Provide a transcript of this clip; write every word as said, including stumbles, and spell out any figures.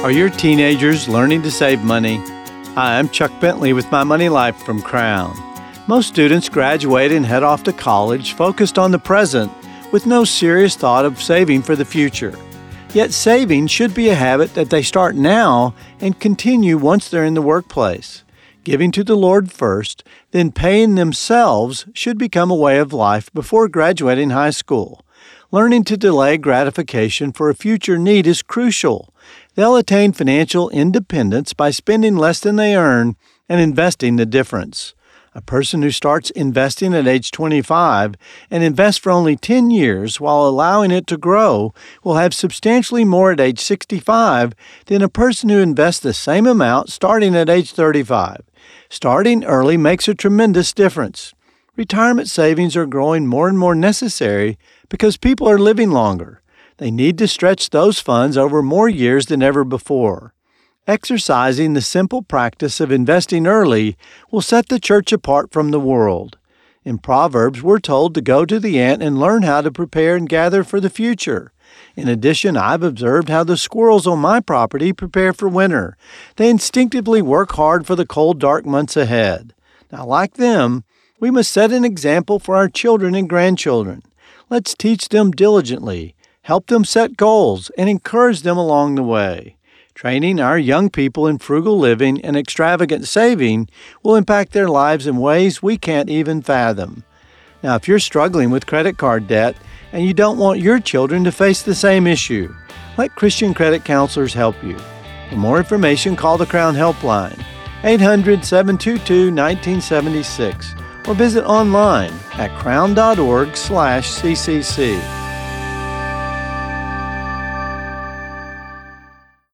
Are your teenagers learning to save money? Hi, I'm Chuck Bentley with My Money Life from Crown. Most students graduate and head off to college focused on the present with no serious thought of saving for the future. Yet saving should be a habit that they start now and continue once they're in the workplace. Giving to the Lord first, then paying themselves should become a way of life before graduating high school. Learning to delay gratification for a future need is crucial. They'll attain financial independence by spending less than they earn and investing the difference. A person who starts investing at age twenty-five and invests for only ten years while allowing it to grow will have substantially more at age sixty-five than a person who invests the same amount starting at age thirty-five. Starting early makes a tremendous difference. Retirement savings are growing more and more necessary because people are living longer. They need to stretch those funds over more years than ever before. Exercising the simple practice of investing early will set the church apart from the world. In Proverbs, we're told to go to the ant and learn how to prepare and gather for the future. In addition, I've observed how the squirrels on my property prepare for winter. They instinctively work hard for the cold, dark months ahead. Now, like them, we must set an example for our children and grandchildren. Let's teach them diligently, help them set goals, and encourage them along the way. Training our young people in frugal living and extravagant saving will impact their lives in ways we can't even fathom. Now, if you're struggling with credit card debt and you don't want your children to face the same issue, let Christian Credit Counselors help you. For more information, call the Crown Helpline, eight hundred, seven two two, one nine seven six, or visit online at crown dot org slash C C C.